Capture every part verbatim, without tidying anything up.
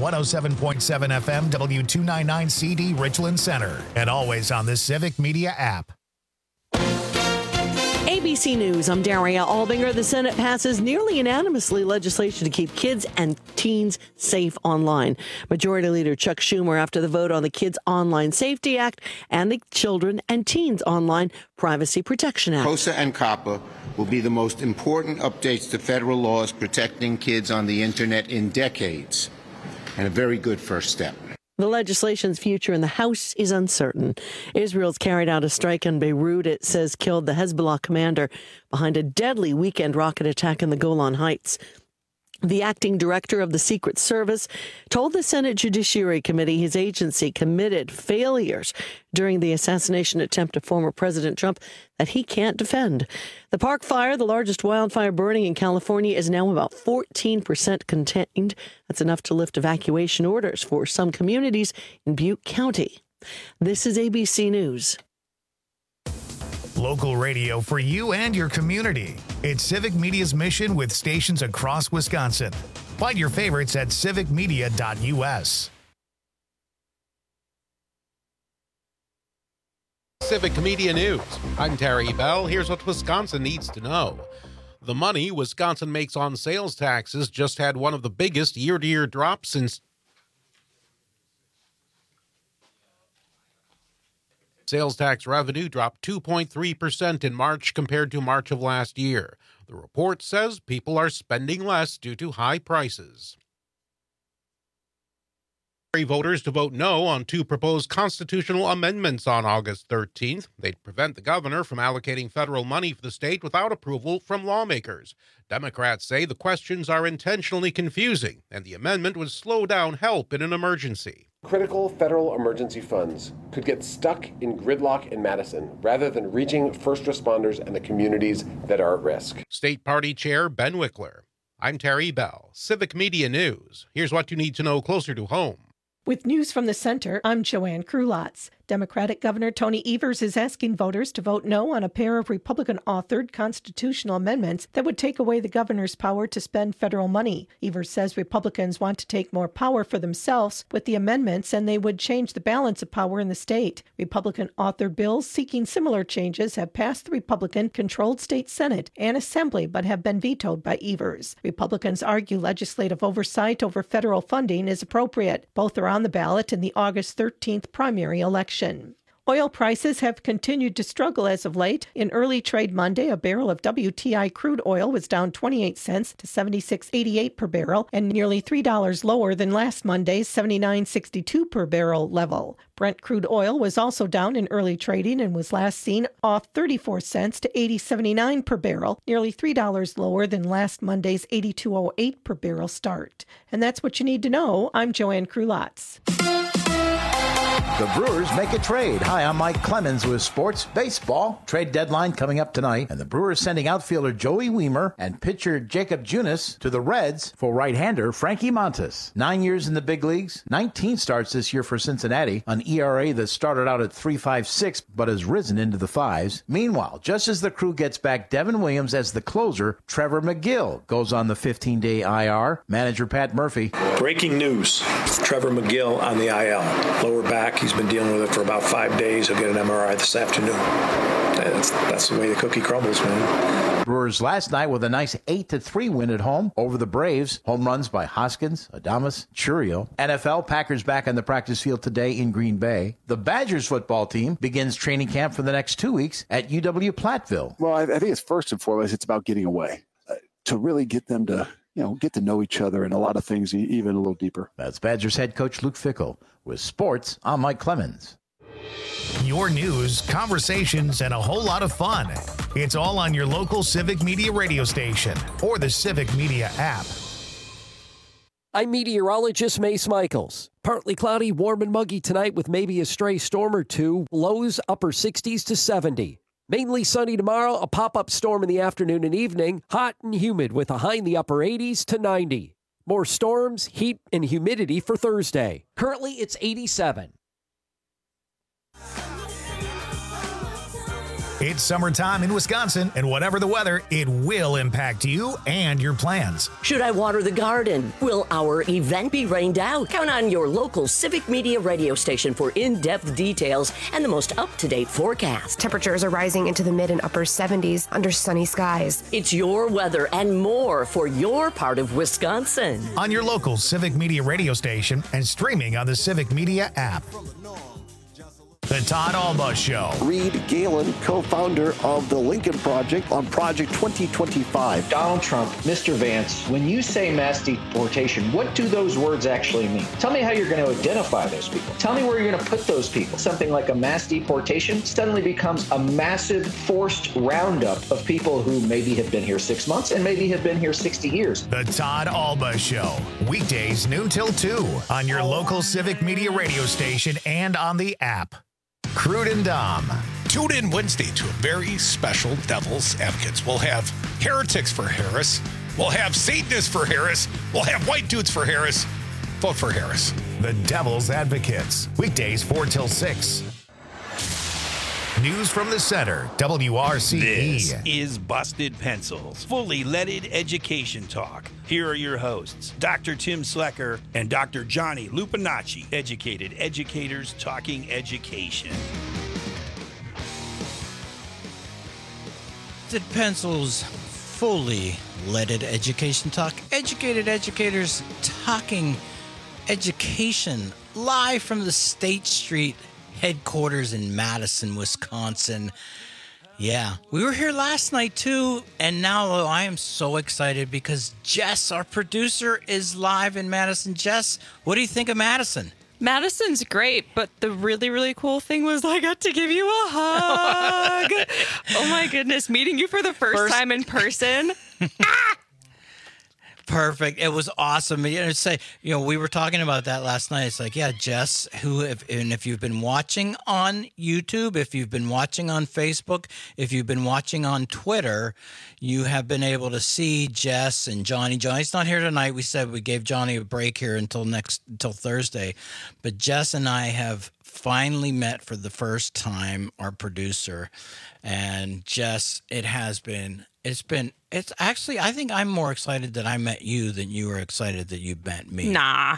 one oh seven point seven F M, W two ninety-nine C D, Richland Center, and always on the Civic Media app. A B C News, I'm Daria Albinger. The Senate passes nearly unanimously legislation to keep kids and teens safe online. Majority Leader Chuck Schumer after the vote on the Kids Online Safety Act and the Children and Teens Online Privacy Protection Act. COSA and COPPA will be the most important updates to federal laws protecting kids on the internet in decades, and a very good first step. The legislation's future in the House is uncertain. Israel's carried out a strike in Beirut, it says killed the Hezbollah commander behind a deadly weekend rocket attack in the Golan Heights. The acting director of the Secret Service told the Senate Judiciary Committee his agency committed failures during the assassination attempt of former President Trump that he can't defend. The Park Fire, the largest wildfire burning in California, is now about fourteen percent contained. That's enough to lift evacuation orders for some communities in Butte County. This is A B C News. Local radio for you and your community. It's Civic Media's mission with stations across Wisconsin. Find your favorites at civic media dot U S. Civic Media News. I'm Terry Bell. Here's what Wisconsin needs to know. The money Wisconsin makes on sales taxes just had one of the biggest year-to-year drops since sales tax revenue dropped two point three percent in March compared to March of last year. The report says people are spending less due to high prices. Voters to vote no on two proposed constitutional amendments on August thirteenth. They'd prevent the governor from allocating federal money for the state without approval from lawmakers. Democrats say the questions are intentionally confusing, and the amendment would slow down help in an emergency. Critical federal emergency funds could get stuck in gridlock in Madison rather than reaching first responders and the communities that are at risk. State Party Chair Ben Wickler. I'm Terry Bell. Civic Media News. Here's what you need to know closer to home. With news from the center, I'm Joanne Krulotz. Democratic Governor Tony Evers is asking voters to vote no on a pair of Republican-authored constitutional amendments that would take away the governor's power to spend federal money. Evers says Republicans want to take more power for themselves with the amendments, and they would change the balance of power in the state. Republican-authored bills seeking similar changes have passed the Republican-controlled state Senate and Assembly, but have been vetoed by Evers. Republicans argue legislative oversight over federal funding is appropriate. Both are on the ballot in the August thirteenth primary election. Oil prices have continued to struggle as of late. In early trade Monday, a barrel of W T I crude oil was down twenty-eight cents to seventy-six eighty-eight per barrel and nearly three dollars lower than last Monday's seventy-nine sixty-two per barrel level. Brent crude oil was also down in early trading and was last seen off thirty-four cents to eighty seventy-nine per barrel, nearly three dollars lower than last Monday's eighty-two oh eight per barrel start. And that's what you need to know. I'm Joanne Krulotz. The Brewers make a trade. Hi, I'm Mike Clemens with Sports Baseball. Trade deadline coming up tonight, and the Brewers sending outfielder Joey Weimer and pitcher Jacob Junis to the Reds for right-hander Frankie Montas. Nine years in the big leagues, nineteen starts this year for Cincinnati, an E R A that started out at three point five six but has risen into the fives. Meanwhile, just as the crew gets back Devin Williams as the closer, Trevor McGill goes on the fifteen-day I R. Manager Pat Murphy. Breaking news, Trevor McGill on the I L. Lower back. He's been dealing with it for about five days. He'll get an M R I this afternoon. That's, that's the way the cookie crumbles, man. Brewers last night with a nice eight to three win at home over the Braves. Home runs by Hoskins, Adames, Churio. N F L Packers back on the practice field today in Green Bay. The Badgers football team begins training camp for the next two weeks at U W Platteville. Well, I, I think it's first and foremost, it's about getting away uh, to really get them to, you know, get to know each other and a lot of things even a little deeper. That's Badgers head coach Luke Fickell. With sports, I'm Mike Clemens. Your news, conversations, and a whole lot of fun. It's all on your local Civic Media radio station or the Civic Media app. I'm meteorologist Mace Michaels. Partly cloudy, warm and muggy tonight with maybe a stray storm or two. Lows upper sixties to seventy. Mainly sunny tomorrow, a pop-up storm in the afternoon and evening. Hot and humid with a high in the upper eighties to ninety. More storms, heat, and humidity for Thursday. Currently, it's eighty-seven. It's summertime in Wisconsin, and whatever the weather, it will impact you and your plans. Should I water the garden? Will our event be rained out? Count on your local Civic Media radio station for in-depth details and the most up-to-date forecast. Temperatures are rising into the mid and upper seventies under sunny skies. It's your weather and more for your part of Wisconsin. On your local Civic Media radio station and streaming on the Civic Media app. The Todd Alba Show. Reed Galen, co-founder of the Lincoln Project on Project twenty twenty-five. Donald Trump, Mister Vance, when you say mass deportation, what do those words actually mean? Tell me how you're going to identify those people. Tell me where you're going to put those people. Something like a mass deportation suddenly becomes a massive forced roundup of people who maybe have been here six months and maybe have been here sixty years. The Todd Alba Show. Weekdays noon till two on your local Civic Media radio station and on the app. Crude and Dom. Tune in Wednesday to a very special Devil's Advocates. We'll have heretics for Harris. We'll have Satanists for Harris. We'll have white dudes for Harris. Vote for Harris. The Devil's Advocates. Weekdays four till six. News from the center. W R C E. This is Busted Pencils, fully leaded education talk. Here are your hosts, Doctor Tim Slecker and Doctor Johnny Lupinacci, educated educators talking education. Busted Pencils, fully leaded education talk. Educated educators talking education, live from the State Street headquarters in Madison, Wisconsin. Yeah, we were here last night too, and now oh, I am so excited because Jess, our producer, is live in Madison. Jess, what do you think of Madison? Madison's great, but the really, really cool thing was I got to give you a hug. Oh my goodness, meeting you for the first, first- time in person. ah! Perfect. It was awesome. You know, say, you know, we were talking about that last night. It's like, yeah, Jess, who, if, and if you've been watching on YouTube, if you've been watching on Facebook, if you've been watching on Twitter, you have been able to see Jess and Johnny. Johnny's not here tonight. We said we gave Johnny a break here until next, until Thursday. But Jess and I have finally met for the first time, our producer. And Jess, it has been, it's been, it's actually, I think I'm more excited that I met you than you were excited that you met me. Nah.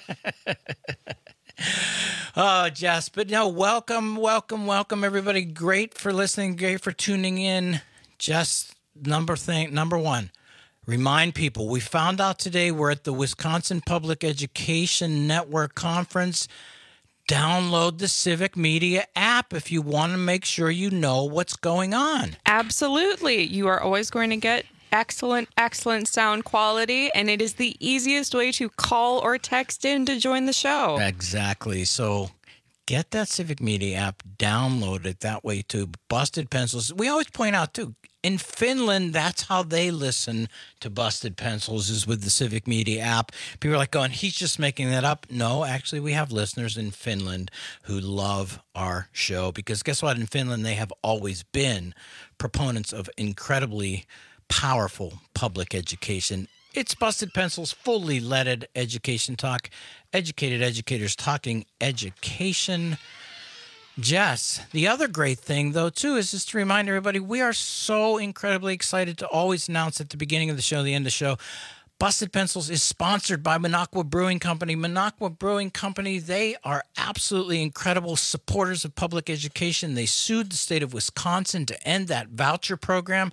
Oh, Jess, but no, welcome, welcome, welcome, everybody. Great for listening. Great for tuning in. Jess, number thing, number one, remind people, we found out today we're at the Wisconsin Public Education Network Conference. Download the Civic Media app if you want to make sure you know what's going on. Absolutely. You are always going to get excellent, excellent sound quality, and it is the easiest way to call or text in to join the show. Exactly. So get that Civic Media app, download it that way too. Busted Pencils. We always point out too, in Finland, that's how they listen to Busted Pencils, is with the Civic Media app. People are like going, he's just making that up. No, actually, we have listeners in Finland who love our show because guess what? In Finland, they have always been proponents of incredibly powerful public education. It's Busted Pencils, fully leaded education talk. Educated educators talking education. Jess, the other great thing, though, too, is just to remind everybody, we are so incredibly excited to always announce at the beginning of the show, the end of the show, Busted Pencils is sponsored by Minocqua Brewing Company. Minocqua Brewing Company, they are absolutely incredible supporters of public education. They sued the state of Wisconsin to end that voucher program.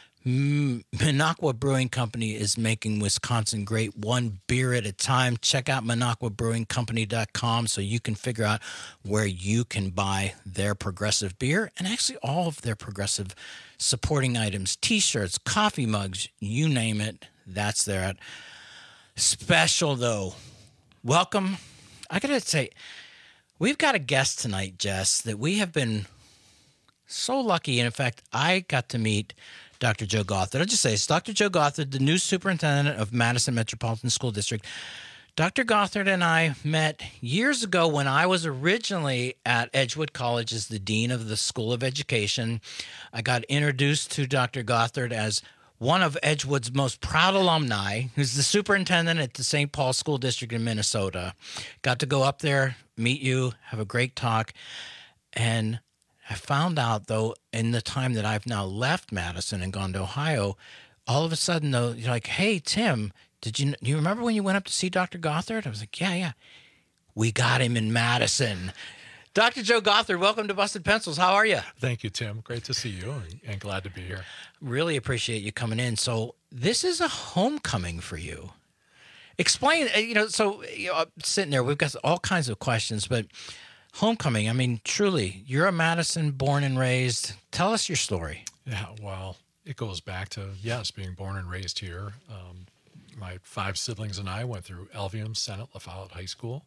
Minocqua Brewing Company is making Wisconsin great, one beer at a time. Check out minocqua brewing company dot com so you can figure out where you can buy their progressive beer and actually all of their progressive supporting items, T-shirts, coffee mugs, you name it, that's there. Special, though. Welcome. I got to say, we've got a guest tonight, Jess, that we have been so lucky. And in fact, I got to meet Doctor Joe Gothard. I'll just say it's Doctor Joe Gothard, the new superintendent of Madison Metropolitan School District. Doctor Gothard and I met years ago when I was originally at Edgewood College as the dean of the School of Education. I got introduced to Doctor Gothard as one of Edgewood's most proud alumni, who's the superintendent at the Saint Paul School District in Minnesota. Got to go up there, meet you, have a great talk, and I found out, though, in the time that I've now left Madison and gone to Ohio, all of a sudden, though, you're like, hey, Tim, did you, do you remember when you went up to see Doctor Gothard? I was like, yeah, yeah. We got him in Madison. Doctor Joe Gothard, welcome to Busted Pencils. How are you? Thank you, Tim. Great to see you and, and glad to be here. Really appreciate you coming in. So this is a homecoming for you. Explain, you know, so you know, sitting there, we've got all kinds of questions, but homecoming, I mean, truly, you're a Madison born and raised. Tell us your story. Yeah, well, it goes back to, yes, being born and raised here. Um, my five siblings and I went through Elvium, Senate, La Follette High School,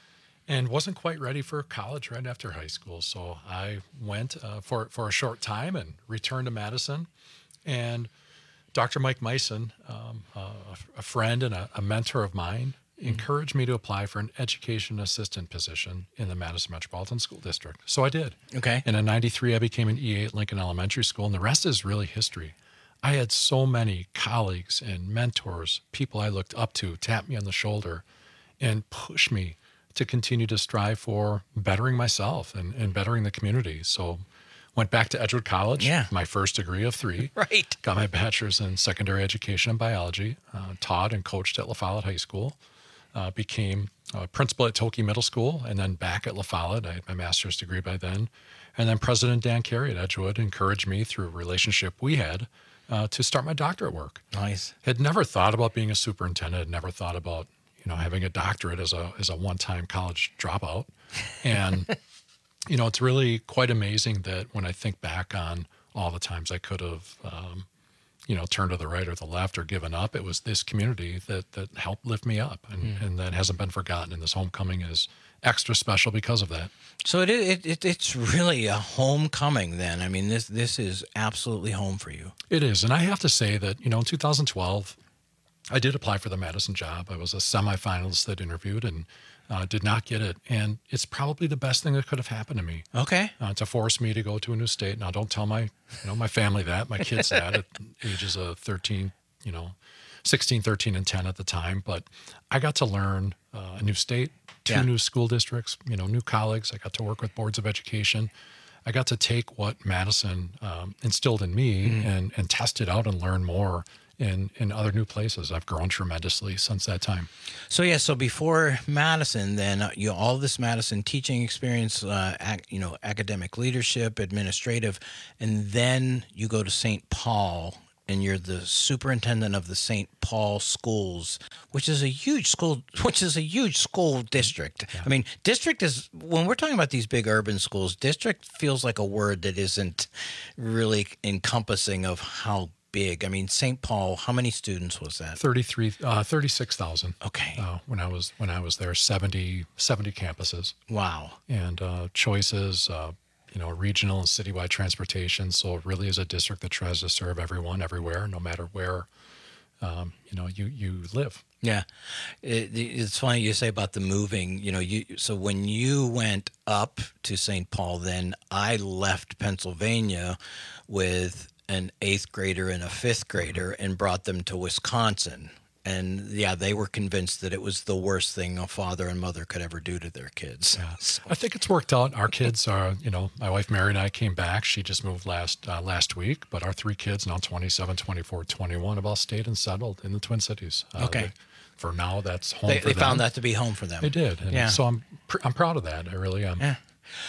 and wasn't quite ready for college right after high school. So I went uh, for, for a short time and returned to Madison. And Doctor Mike Meisen, um, uh, a friend and a, a mentor of mine, mm-hmm. encouraged me to apply for an education assistant position in the Madison Metropolitan School District. So I did. Okay. And in ninety-three, I became an E A at Lincoln Elementary School, and the rest is really history. I had so many colleagues and mentors, people I looked up to, tap me on the shoulder and push me to continue to strive for bettering myself and, and bettering the community. So went back to Edgewood College, yeah. my first degree of three. Right. Got my bachelor's in secondary education and biology, uh, taught and coached at La Follette High School, uh, became a principal at Toki Middle School, and then back at La Follette. I had my master's degree by then. And then President Dan Carey at Edgewood encouraged me through a relationship we had uh, to start my doctorate work. Nice. Had never thought about being a superintendent, had never thought about, you know, having a doctorate as a, as a one-time college dropout. And you know, it's really quite amazing that when I think back on all the times I could have, um, you know, turned to the right or the left or given up, it was this community that that helped lift me up, and, mm. and that hasn't been forgotten. And this homecoming is extra special because of that. So it, it it it's really a homecoming then. I mean, this this is absolutely home for you. It is, and I have to say that, you know, in two thousand twelve, I did apply for the Madison job. I was a semifinalist that interviewed and Uh, did not get it, and it's probably the best thing that could have happened to me. Okay. Uh, to force me to go to a new state. Now, don't tell my, you know, my family that, my kids that at ages of thirteen, you know, sixteen, thirteen, and ten at the time. But I got to learn uh, a new state, two yeah. new school districts, you know, new colleagues. I got to work with boards of education. I got to take what Madison um, instilled in me mm. and, and test it out and learn more in, in other new places. I've grown tremendously since that time. So, yeah, so before Madison, then, uh, you know, all this Madison teaching experience, uh, ac- you know, academic leadership, administrative, and then you go to Saint Paul, and you're the superintendent of the Saint Paul schools, which is a huge school, which is a huge school district. Yeah. I mean, district is, when we're talking about these big urban schools, district feels like a word that isn't really encompassing of how big. I mean, Saint Paul, how many students was that? thirty-three, uh, thirty-six thousand. Okay. Uh, when I was when I was there, seventy, seventy campuses. Wow. And uh, choices, uh, you know, regional and citywide transportation. So it really is a district that tries to serve everyone, everywhere, no matter where, um, you know, you you live. Yeah, it, it's funny you say about the moving. You know, you so when you went up to Saint Paul, then I left Pennsylvania with an eighth grader and a fifth grader and brought them to Wisconsin. And yeah, they were convinced that it was the worst thing a father and mother could ever do to their kids. Yeah. So. I think it's worked out. Our kids are, you know, my wife Mary and I came back. She just moved last uh, last week, but our three kids, now twenty-seven, twenty-four, twenty-one, have all stayed and settled in the Twin Cities. Uh, okay. They, for now, that's home they, for they them. They found that to be home for them. They did. And yeah. So I'm pr- I'm proud of that. I really am. Yeah.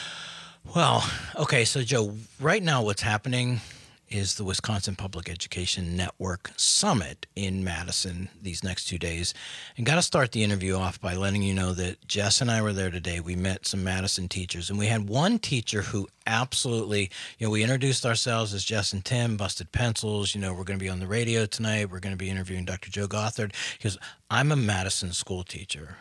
Well, okay. So Joe, right now what's happening is the Wisconsin Public Education Network Summit in Madison these next two days. And got to start the interview off by letting you know that Jess and I were there today. We met some Madison teachers, and we had one teacher who absolutely, you know, we introduced ourselves as Jess and Tim, Busted Pencils. You know, we're going to be on the radio tonight. We're going to be interviewing Doctor Joe Gothard. He goes, I'm a Madison school teacher.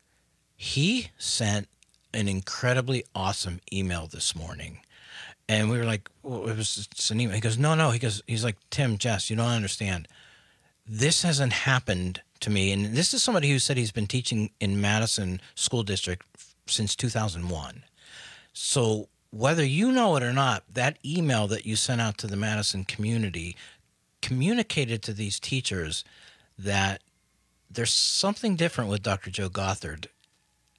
He sent an incredibly awesome email this morning. And we were like, well, it was just an email. He goes, no, no. He goes, he's like, Tim, Jess, you don't understand. This hasn't happened to me. And this is somebody who said he's been teaching in Madison School District since two thousand one. So whether you know it or not, that email that you sent out to the Madison community communicated to these teachers that there's something different with Doctor Joe Gothard.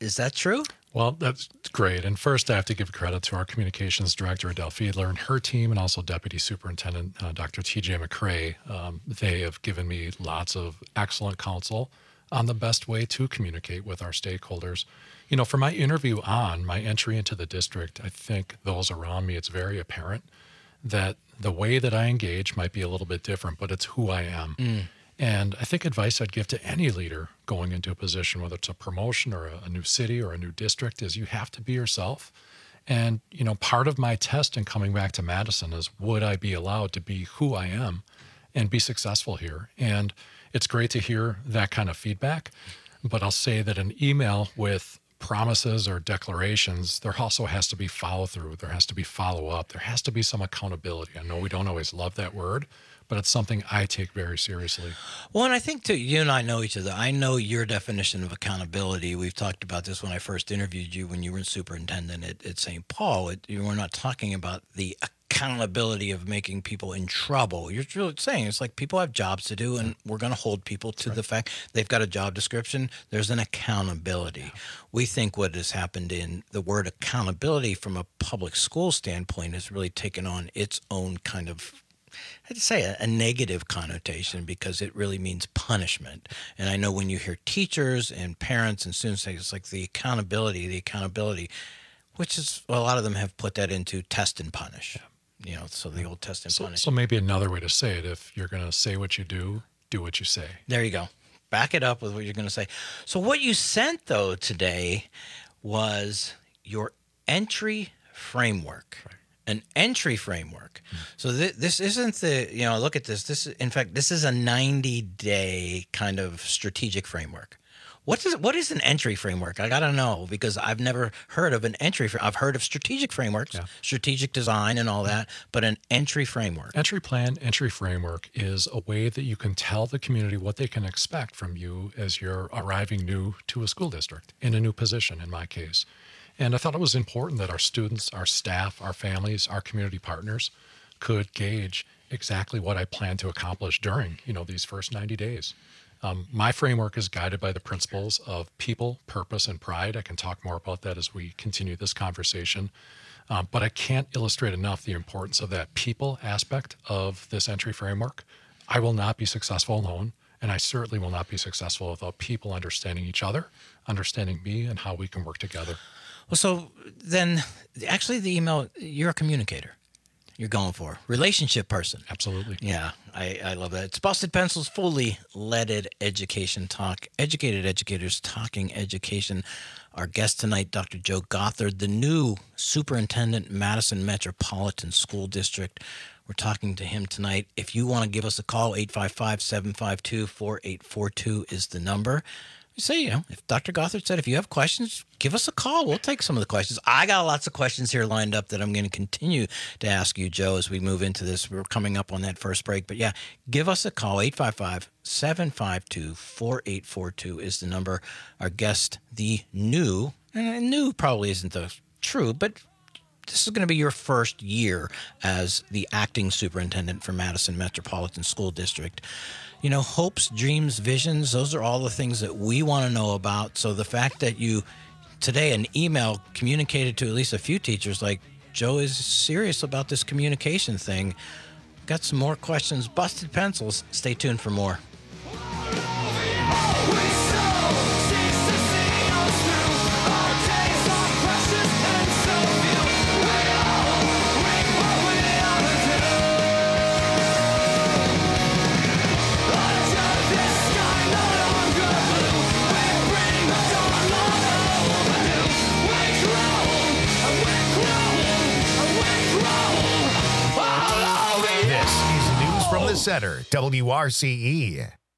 Is that true? Well, that's great. And first, I have to give credit to our communications director, Adele Fiedler, and her team, and also Deputy Superintendent uh, Doctor T J McCrae. Um, they have given me lots of excellent counsel on the best way to communicate with our stakeholders. You know, for my interview on my entry into the district, I think those around me, it's very apparent that the way that I engage might be a little bit different, but it's who I am. Mm. And I think advice I'd give to any leader going into a position, whether it's a promotion or a, a new city or a new district, is you have to be yourself. And, you know, part of my test in coming back to Madison is, would I be allowed to be who I am and be successful here? And it's great to hear that kind of feedback. But I'll say that an email with promises or declarations, there also has to be follow through. There has to be follow up. There has to be some accountability. I know we don't always love that word, but it's something I take very seriously. Well, and I think, too, you and I know each other. I know your definition of accountability. We've talked about this when I first interviewed you when you were superintendent at, at Saint Paul. It, you were not talking about the accountability of making people in trouble. You're really saying it's like people have jobs to do, and we're going to hold people to right. the fact they've got a job description. There's an accountability. Yeah. We think what has happened in the word accountability from a public school standpoint has really taken on its own kind of, I'd say a, a negative connotation, because it really means punishment. And I know when you hear teachers and parents and students say it's like the accountability, the accountability, which is, well, a lot of them have put that into test and punish. Yeah. You know, so the old test and so, punish. So maybe another way to say it, if you're going to say what you do, do what you say. There you go. Back it up with what you're going to say. So what you sent, though, today was your entry framework. Right. An entry framework. Mm-hmm. So th- this isn't the, you know, look at this. This is, in fact, this is a ninety-day kind of strategic framework. What is what is an entry framework? I got to know, because I've never heard of an entry. I've heard of strategic frameworks, yeah. strategic design and all that, but an entry framework. Entry plan, entry framework is a way that you can tell the community what they can expect from you as you're arriving new to a school district, in a new position, in my case. And I thought it was important that our students, our staff, our families, our community partners could gauge exactly what I plan to accomplish during, you know, these first ninety days. Um, my framework is guided by the principles of people, purpose, and pride. I can talk more about that as we continue this conversation. Um, but I can't illustrate enough the importance of that people aspect of this entry framework. I will not be successful alone, and I certainly will not be successful without people understanding each other, understanding me, and how we can work together. Well, so then actually the email, you're a communicator. You're going for relationship person. Absolutely. Yeah, I, I love that. It's Busted Pencils, fully leaded education talk. Educated educators talking education. Our guest tonight, Doctor Joe Gothard, the new superintendent, Madison Metropolitan School District. We're talking to him tonight. If you want to give us a call, eight five five, seven five two, four eight four two is the number. You say, you know, if Doctor Gothard said, if you have questions, give us a call. We'll take some of the questions. I got lots of questions here lined up that I'm going to continue to ask you, Joe, as we move into this. We're coming up on that first break. But yeah, give us a call. eight five five, seven five two, four eight four two is the number. Our guest, the new, and new probably isn't the true, but this is going to be your first year as the acting superintendent for Madison Metropolitan School District. You know, hopes, dreams, visions, those are all the things that we want to know about. So the fact that you, today, an email communicated to at least a few teachers, like, Joe is serious about this communication thing. Got some more questions. Busted Pencils. Stay tuned for more. From the center, W R C E.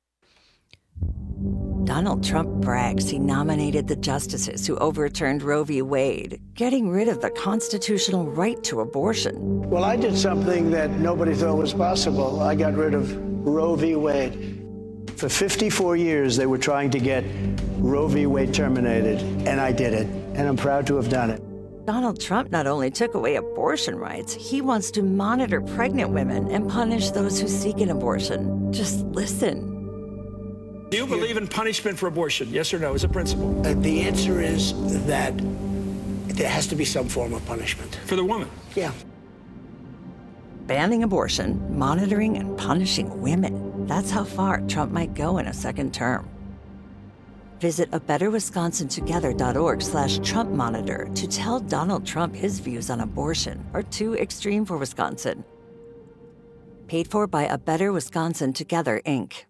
Donald Trump brags he nominated the justices who overturned Roe v. Wade, getting rid of the constitutional right to abortion. Well, I did something that nobody thought was possible. I got rid of Roe v. Wade. For fifty-four years, they were trying to get Roe v. Wade terminated, and I did it, and I'm proud to have done it. Donald Trump not only took away abortion rights, he wants to monitor pregnant women and punish those who seek an abortion. Just listen. Do you believe in punishment for abortion? Yes or no, as a principle? Uh, the answer is that there has to be some form of punishment. For the woman? Yeah. Banning abortion, monitoring, and punishing women. That's how far Trump might go in a second term. Visit a better wisconsin together dot org slash Trump monitor to tell Donald Trump his views on abortion are too extreme for Wisconsin. Paid for by A Better Wisconsin Together, Incorporated.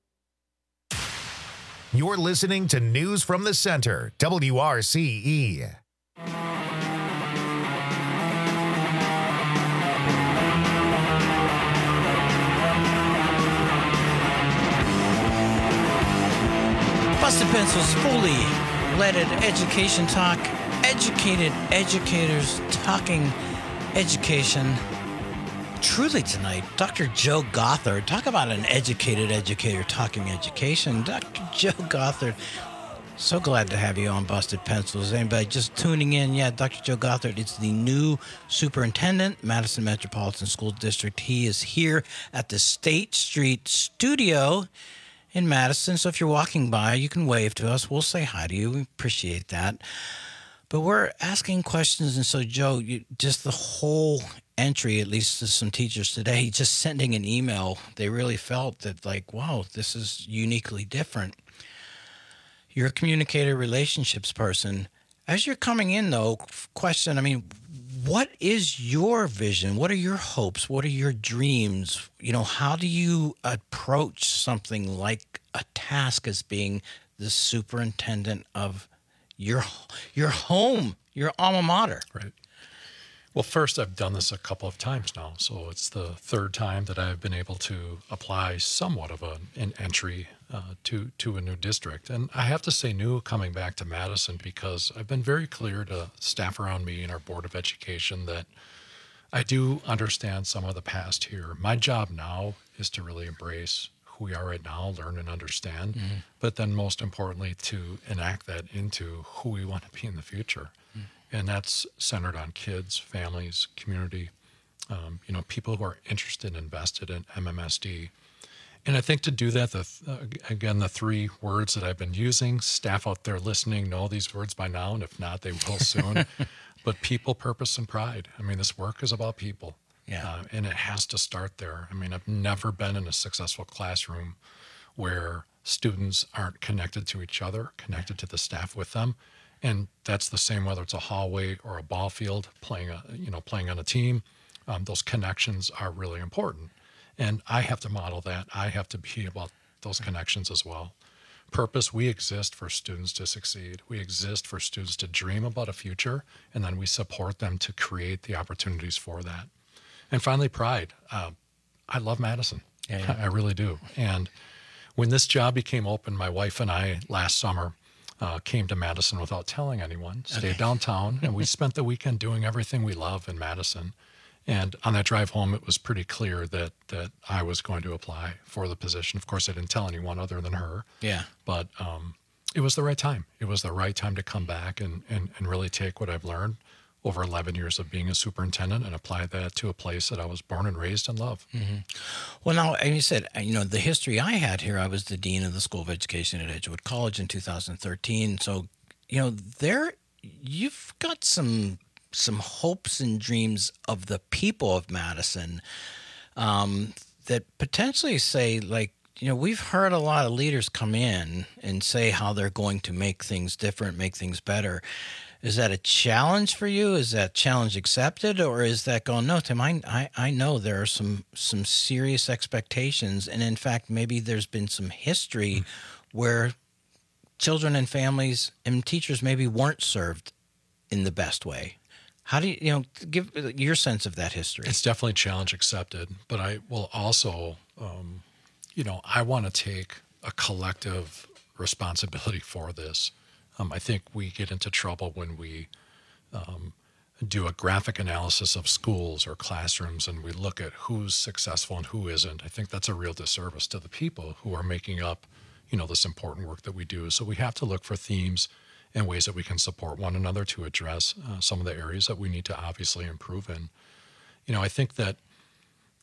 You're listening to News from the Center, W R C E. Busted Pencils, fully leaded education talk, educated educators talking education. Truly tonight, Doctor Joe Gothard. Talk about an educated educator talking education. Doctor Joe Gothard. So glad to have you on Busted Pencils. Anybody just tuning in? Yeah, Doctor Joe Gothard is the new superintendent, Madison Metropolitan School District. He is here at the State Street studio in Madison. So if you're walking by, you can wave to us. We'll say hi to you. We appreciate that. But we're asking questions. And so, Joe, you, just the whole entry, at least to some teachers today, just sending an email, they really felt that, like, wow, this is uniquely different. You're a communicator, relationships person. As you're coming in, though, question, I mean, what is your vision? What are your hopes? What are your dreams? You know, how do you approach something like a task as being the superintendent of your your home, your alma mater? Right. Well, first, I've done this a couple of times now, so it's the third time that I've been able to apply somewhat of a, an entry uh, to to a new district. And I have to say new coming back to Madison, because I've been very clear to staff around me and our Board of Education that I do understand some of the past here. My job now is to really embrace who we are right now, learn and understand, mm-hmm. but then most importantly, to enact that into who we want to be in the future. Mm-hmm. And that's centered on kids, families, community, um, you know, people who are interested and invested in M M S D. And I think to do that, the, uh, again, the three words that I've been using, staff out there listening know these words by now, and if not, they will soon. But people, purpose, and pride. I mean, this work is about people. Yeah. Uh, and it has to start there. I mean, I've never been in a successful classroom where students aren't connected to each other, connected to the staff with them. And that's the same whether it's a hallway or a ball field, playing a you know playing on a team. Um, those connections are really important, and I have to model that. I have to be about those connections as well. Purpose: we exist for students to succeed. We exist for students to dream about a future, and then we support them to create the opportunities for that. And finally, pride. Uh, I love Madison. Yeah, yeah. I really do. And when this job became open, my wife and I last summer Uh, came to Madison without telling anyone, stayed okay. downtown, and we spent the weekend doing everything we love in Madison. And on that drive home, it was pretty clear that that I was going to apply for the position. Of course, I didn't tell anyone other than her. Yeah. But um, it was the right time. It was the right time to come back and, and, and really take what I've learned over eleven years of being a superintendent and apply that to a place that I was born and raised and love. Mm-hmm. Well, now, and you said, you know, the history I had here, I was the dean of the School of Education at Edgewood College in two thousand thirteen. So, you know, there, you've got some some hopes and dreams of the people of Madison um, that potentially say, like, you know, we've heard a lot of leaders come in and say how they're going to make things different, make things better. Is that a challenge for you? Is that challenge accepted? Or is that going, no, Tim, I, I, I know there are some some serious expectations. And in fact, maybe there's been some history mm-hmm. where children and families and teachers maybe weren't served in the best way. How do you, you know, give your sense of that history? It's definitely challenge accepted. But I will also, um, you know, I want to take a collective responsibility for this. Um, I think we get into trouble when we um, do a graphic analysis of schools or classrooms and we look at who's successful and who isn't. I think that's a real disservice to the people who are making up, you know, this important work that we do. So we have to look for themes and ways that we can support one another to address uh, some of the areas that we need to obviously improve in. You know, I think that,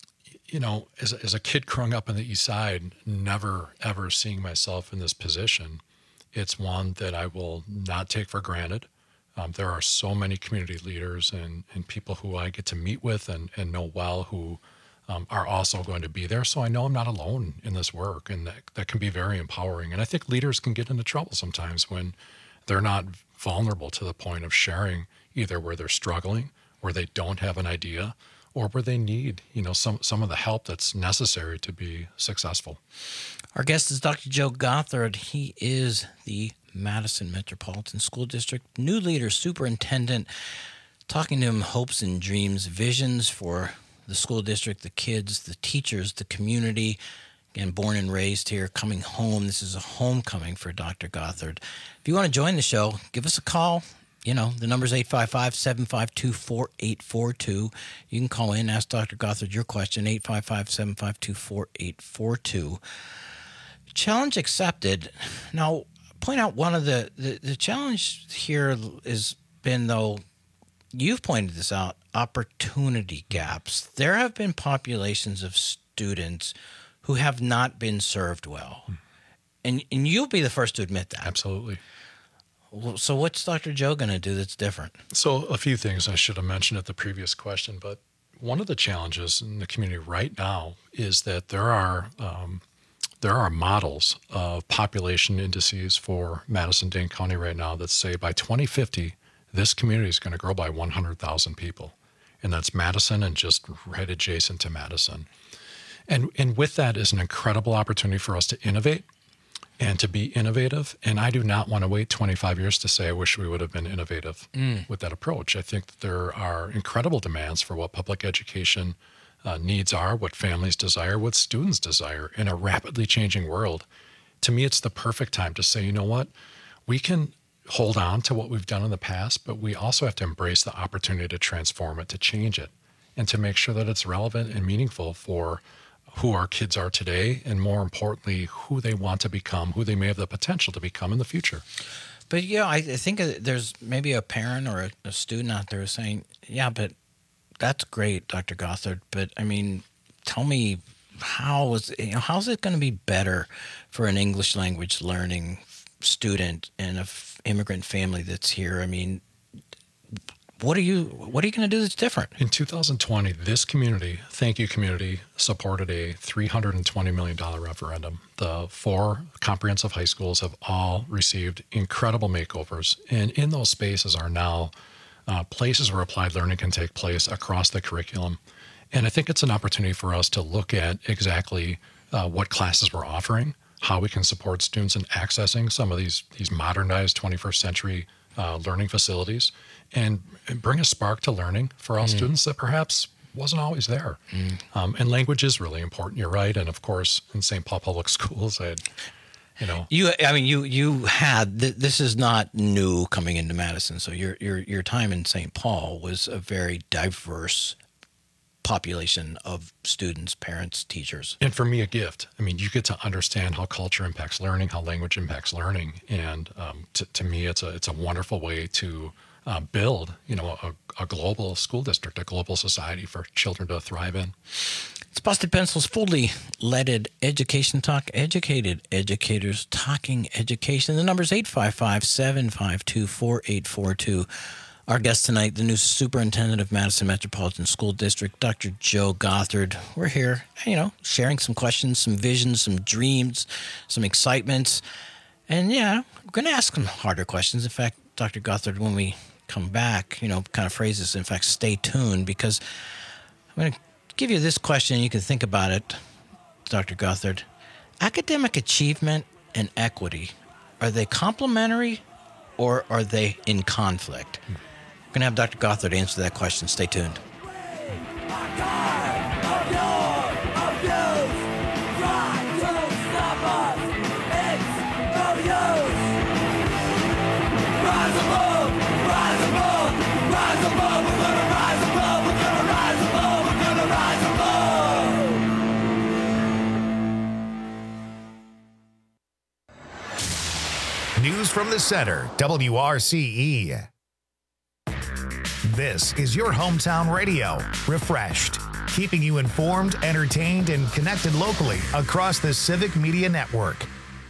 you know, as, as a kid growing up on the East Side, never, ever seeing myself in this position, it's one that I will not take for granted. Um, there are so many community leaders and, and people who I get to meet with and, and know well who um, are also going to be there. So I know I'm not alone in this work, and that, that can be very empowering. And I think leaders can get into trouble sometimes when they're not vulnerable to the point of sharing either where they're struggling, where they don't have an idea, or where they need, you know, some, some of the help that's necessary to be successful. Our guest is Doctor Joe Gothard. He is the Madison Metropolitan School District new leader superintendent. Talking to him, hopes and dreams, visions for the school district, the kids, the teachers, the community. Again, born and raised here, coming home. This is a homecoming for Doctor Gothard. If you want to join the show, give us a call. You know, the number's eight five five, seven five two, four eight four two. You can call in, ask Doctor Gothard your question, eight five five, seven five two, four eight four two. Challenge accepted. Now, point out one of the, the, the challenge here has been, though, you've pointed this out, opportunity gaps. There have been populations of students who have not been served well. Hmm. And, and you'll be the first to admit that. Absolutely. So what's Doctor Joe going to do that's different? So a few things I should have mentioned at the previous question, but one of the challenges in the community right now is that there are um, there are models of population indices for Madison-Dane County right now that say by twenty fifty, this community is going to grow by one hundred thousand people. And that's Madison and just right adjacent to Madison. And, and with that is an incredible opportunity for us to innovate and to be innovative. And I do not want to wait twenty-five years to say I wish we would have been innovative mm. with that approach. I think that there are incredible demands for what public education uh, needs are, what families desire, what students desire in a rapidly changing world. To me, it's the perfect time to say, you know what, we can hold on to what we've done in the past, but we also have to embrace the opportunity to transform it, to change it, and to make sure that it's relevant and meaningful for who our kids are today, and more importantly, who they want to become, who they may have the potential to become in the future. But yeah, I think there's maybe a parent or a, a student out there saying, yeah, but that's great, Doctor Gothard, but I mean, tell me how is, you know, how's it going to be better for an English language learning student and an f- immigrant family that's here? I mean, What are you What are you going to do that's different? In two thousand twenty, this community, thank you community, supported a three hundred twenty million dollars referendum. The four comprehensive high schools have all received incredible makeovers. And in those spaces are now uh, places where applied learning can take place across the curriculum. And I think it's an opportunity for us to look at exactly uh, what classes we're offering, how we can support students in accessing some of these, these modernized twenty-first century uh, learning facilities, and bring a spark to learning for all mm. students that perhaps wasn't always there. Mm. Um, and language is really important, you're right. And of course, in Saint Paul Public Schools, I had, you know. You, I mean, you you had, th- this is not new coming into Madison. So your your your time in Saint Paul was a very diverse population of students, parents, teachers. And for me, a gift. I mean, you get to understand how culture impacts learning, how language impacts learning. And um, to, to me, it's a it's a wonderful way to uh, build, you know, a, a global school district, a global society for children to thrive in. It's Busted Pencil's fully leaded education talk, educated educators talking education. The number's eight five five, seven five two, four eight four two. Our guest tonight, the new superintendent of Madison Metropolitan School District, Doctor Joe Gothard. We're here, you know, sharing some questions, some visions, some dreams, some excitements. And, yeah, we're going to ask some harder questions. In fact, Doctor Gothard, when we come back, you know, kind of phrases, in fact, stay tuned, because I'm going to give you this question and you can think about it, Doctor Gothard. Academic achievement and equity, are they complementary or are they in conflict? Hmm. We're going to have Doctor Gothard answer that question. Stay tuned. News from the center, W R C E. This is your hometown radio, refreshed, keeping you informed, entertained, and connected locally across the Civic Media Network.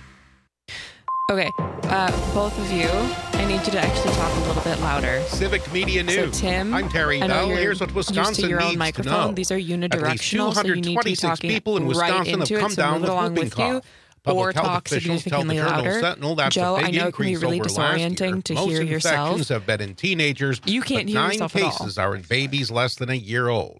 Okay, uh, both of you, I need you to actually talk a little bit louder. Civic Media News. So, Tim, I'm Terry I know Bell. you're Here's what Wisconsin used to your needs own microphone. to know. These are unidirectional, At least so you need to be talking people in right Wisconsin into have come it, so down move with it along whooping with you, cough. Public or health talk officials tell the significantly Journal louder. Sentinel that's Joe, a big I know it can be increase really over last year. disorienting to Most hear yourself. infections have been in teenagers, You can't but hear nine yourself at all. cases are in babies less than a year old.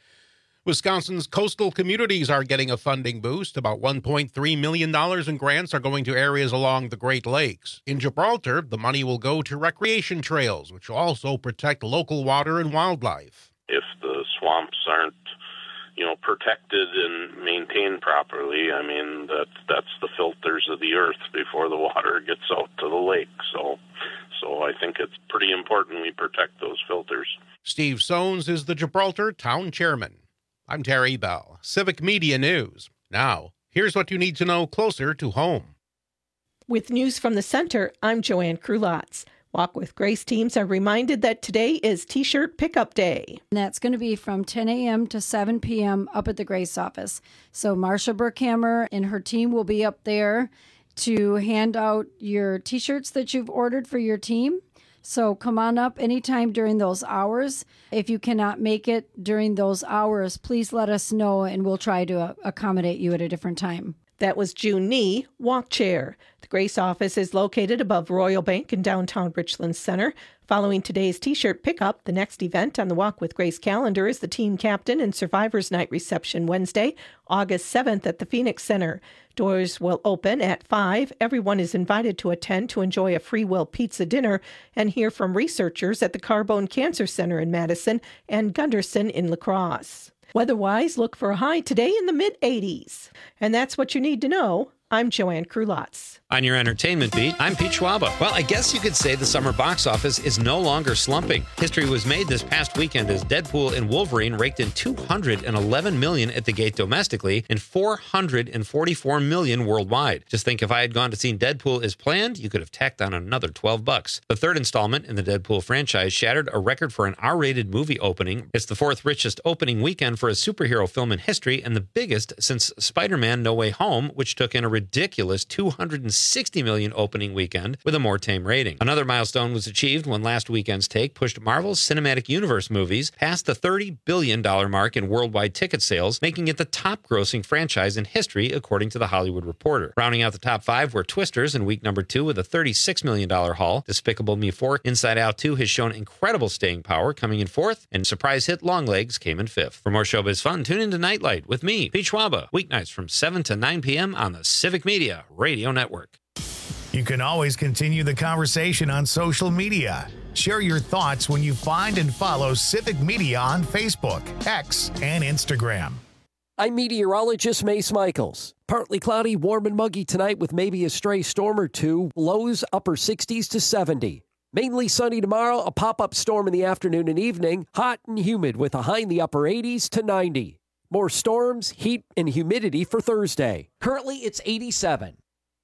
Wisconsin's coastal communities are getting a funding boost. About one point three million dollars in grants are going to areas along the Great Lakes. In Gibraltar, the money will go to recreation trails, which will also protect local water and wildlife. If the swamps aren't, you know, protected and maintained properly, I mean, that that's the filters of the earth before the water gets out to the lake. So, so I think it's pretty important we protect those filters. Steve Sones is the Gibraltar town chairman. I'm Terry Bell, Civic Media News. Now, here's what you need to know closer to home. With news from the center, I'm Joanne Krulotz. Walk with Grace teams are reminded that today is T-shirt pickup day. And that's going to be from ten a.m. to seven p.m. up at the Grace office. So Marsha Burkhammer and her team will be up there to hand out your T-shirts that you've ordered for your team. So come on up anytime during those hours. If you cannot make it during those hours, please let us know and we'll try to accommodate you at a different time. That was June Nee, Walk Chair. The Grace office is located above Royal Bank in downtown Richland Center. Following today's T-shirt pickup, the next event on the Walk with Grace calendar is the Team Captain and Survivors Night reception Wednesday, August seventh at the Phoenix Center. Doors will open at five. Everyone is invited to attend to enjoy a free will pizza dinner and hear from researchers at the Carbone Cancer Center in Madison and Gunderson in La Crosse. Weather-wise, look for a high today in the mid eighties. And that's what you need to know. I'm Joanne Krulotz. On your entertainment beat, I'm Pete Schwaba. Well, I guess you could say the summer box office is no longer slumping. History was made this past weekend as Deadpool and Wolverine raked in two hundred eleven million dollars at the gate domestically and four hundred forty-four million dollars worldwide. Just think if I had gone to see Deadpool as planned, you could have tacked on another twelve bucks. The third installment in the Deadpool franchise shattered a record for an R-rated movie opening. It's the fourth richest opening weekend for a superhero film in history and the biggest since Spider-Man No Way Home, which took in a ridiculous two hundred sixty million dollars opening weekend with a more tame rating. Another milestone was achieved when last weekend's take pushed Marvel's Cinematic Universe movies past the thirty billion dollars mark in worldwide ticket sales, making it the top-grossing franchise in history, according to The Hollywood Reporter. Rounding out the top five were Twisters in week number two with a thirty-six million dollars haul. Despicable Me four, Inside Out two has shown incredible staying power, coming in fourth, and surprise hit Longlegs came in fifth. For more showbiz fun, tune into Nightlight with me, Pete Schwaba, weeknights from seven to nine p.m. on the Civic Media Radio Network. You can always continue the conversation on social media. Share your thoughts when you find and follow Civic Media on Facebook, X, and Instagram. I'm meteorologist Mace Michaels. Partly cloudy, warm and muggy tonight with maybe a stray storm or two. Lows upper sixties to seventy. Mainly sunny tomorrow, a pop-up storm in the afternoon and evening. Hot and humid with a high in the upper eighties to ninety. More storms, heat, and humidity for Thursday. Currently, it's eighty-seven.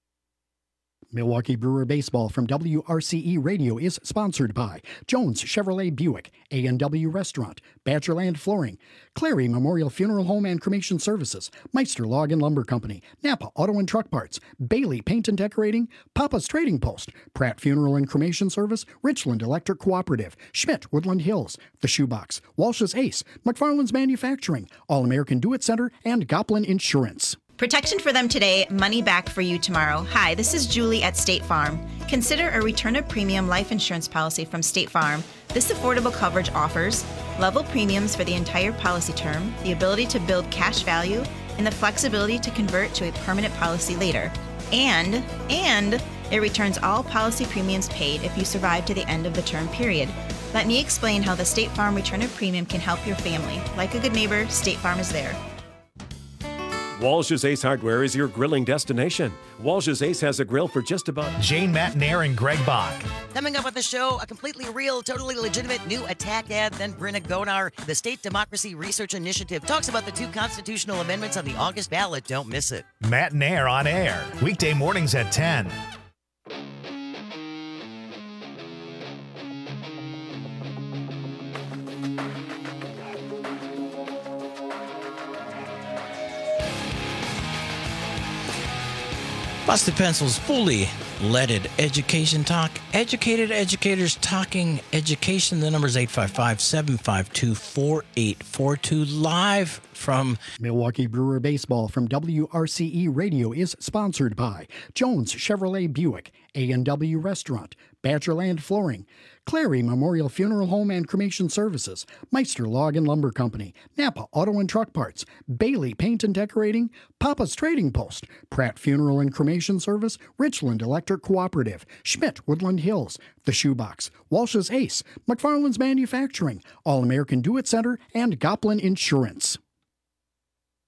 Milwaukee Brewer Baseball from W R C E Radio is sponsored by Jones Chevrolet Buick, A and W Restaurant, Badgerland Flooring, Clary Memorial Funeral Home and Cremation Services, Meister Log and Lumber Company, Napa Auto and Truck Parts, Bailey Paint and Decorating, Papa's Trading Post, Pratt Funeral and Cremation Service, Richland Electric Cooperative, Schmidt Woodland Hills, The Shoebox, Walsh's Ace, McFarland's Manufacturing, All American Do-It Center, and Goplin Insurance. Protection for them today, money back for you tomorrow. Hi, this is Julie at State Farm. Consider a return of premium life insurance policy from State Farm. This affordable coverage offers level premiums for the entire policy term, the ability to build cash value, and the flexibility to convert to a permanent policy later. And, and it returns all policy premiums paid if you survive to the end of the term period. Let me explain how the State Farm return of premium can help your family. Like a good neighbor, State Farm is there. Walsh's Ace Hardware is your grilling destination. Walsh's Ace has a grill for just about... Jane Matnair and Greg Bach. Coming up with the show, a completely real, totally legitimate new attack ad. Then Brenna Gonar, the State Democracy Research Initiative, talks about the two constitutional amendments on the August ballot. Don't miss it. Matnair on air, weekday mornings at ten. Busted Pencils, fully leaded education talk. Educated educators talking education. The number is eight five five, seven five two, four eight four two. Live from Milwaukee Brewer Baseball from W R C E Radio is sponsored by Jones Chevrolet Buick, A and W Restaurant, Badgerland Flooring, Clary Memorial Funeral Home and Cremation Services, Meister Log and Lumber Company, Napa Auto and Truck Parts, Bailey Paint and Decorating, Papa's Trading Post, Pratt Funeral and Cremation Service, Richland Electric Cooperative, Schmidt Woodland Hills, The Shoebox, Walsh's Ace, McFarland's Manufacturing, All American Do It Center, and Goplin Insurance.